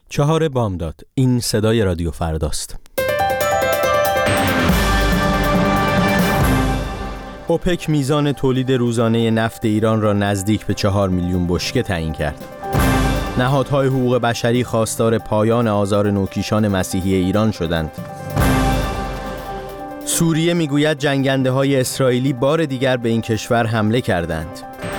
4 بامداد. این صدای رادیو فرداست. اوپک میزان تولید روزانه نفت ایران را نزدیک به 4 میلیون بشکه تعیین کرد. نهادهای حقوق بشری خواستار پایان آزار نوکیشان مسیحی ایران شدند. سوریه میگوید جنگنده‌های اسرائیلی بار دیگر به این کشور حمله کردند.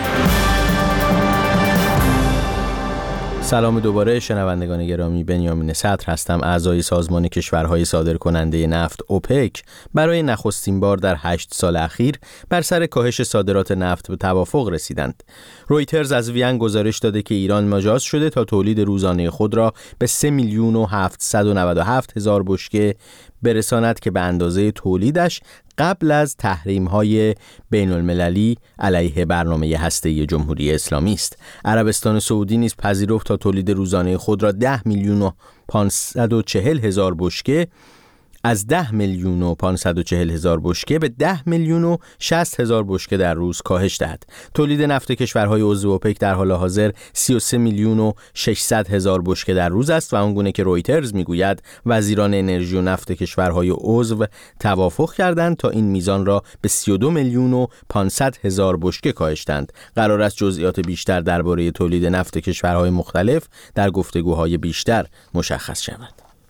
سلام دوباره شنوندگان گرامی، بنیامین صدر هستم. اعضای سازمان کشورهای صادرکننده نفت اوپک برای نخستین بار در 8 سال اخیر بر سر کاهش صادرات نفت به توافق رسیدند. رویترز از وین گزارش داده که ایران مجاز شده تا تولید روزانه خود را به 3,797,000 بشکه برساند که به اندازه تولیدش قبل از تحریم‌های بین‌المللی علیه برنامه هسته‌ای جمهوری اسلامی است. عربستان سعودی نیز پذیرفت تا تولید روزانه خود را 10,540,000 بشکه از 10,540,000 بشکه به 10,060,000 بشکه در روز کاهش دهد. تولید نفت کشورهای عضو اوپک در حال حاضر 33,600,000 بشکه در روز است و آنگونه که رویترز میگوید وزیران انرژی و نفت کشورهای عضو توافق کردند تا این میزان را به 32,500,000 بشکه کاهش دهند. قرار است جزئیات بیشتر درباره تولید نفت کشورهای مختلف در گفتگوهای بیشتر مشخص شود.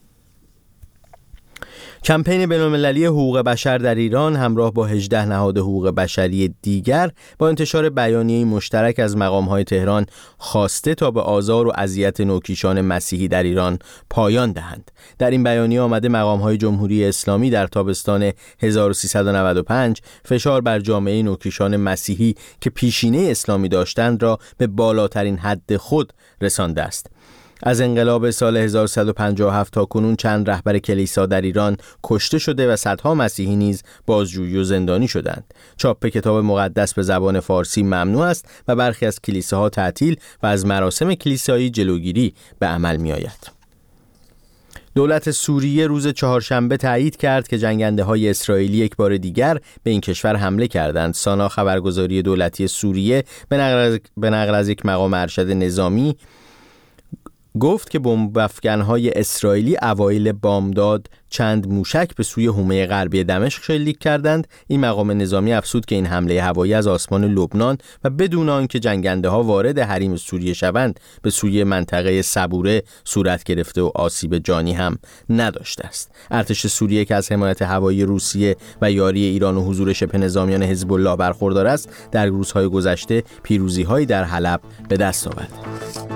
کمپین بین‌المللی حقوق بشر در ایران همراه با 18 نهاد حقوق بشری دیگر با انتشار بیانیه‌ای مشترک از مقام‌های تهران خواسته تا به آزار و اذیت نوکیشان مسیحی در ایران پایان دهند. در این بیانیه آمده مقام‌های جمهوری اسلامی در تابستان 1395 فشار بر جامعه نوکیشان مسیحی که پیشینه اسلامی داشتند را به بالاترین حد خود رسانده است. از انقلاب سال 1157 تا کنون چند رهبر کلیسا در ایران کشته شده و صدها مسیحی نیز بازجویی و زندانی شدند. چاپ کتاب مقدس به زبان فارسی ممنوع است و برخی از کلیساها تعطیل و از مراسم کلیسایی جلوگیری به عمل می آید. دولت سوریه روز چهارشنبه تایید کرد که جنگنده‌های اسرائیلی یک بار دیگر به این کشور حمله کردند. سانا خبرگزاری دولتی سوریه به نقل از یک مقام ارشد نظامی گفت که بمب‌افکن‌های اسرائیلی اوایل بامداد چند موشک به سوی حومه غربی دمشق شلیک کردند. این مقام نظامی افزود که این حمله هوایی از آسمان لبنان و بدون آنکه جنگنده‌ها وارد حریم سوریه شوند به سوی منطقه صبوره صورت گرفته و آسیب جانی هم نداشته است. ارتش سوریه که از حمایت هوایی روسیه و یاری ایران و حضور شبه نظامیان حزب الله برخوردار است، در روزهای گذشته پیروزی‌هایی در حلب به دست آورد.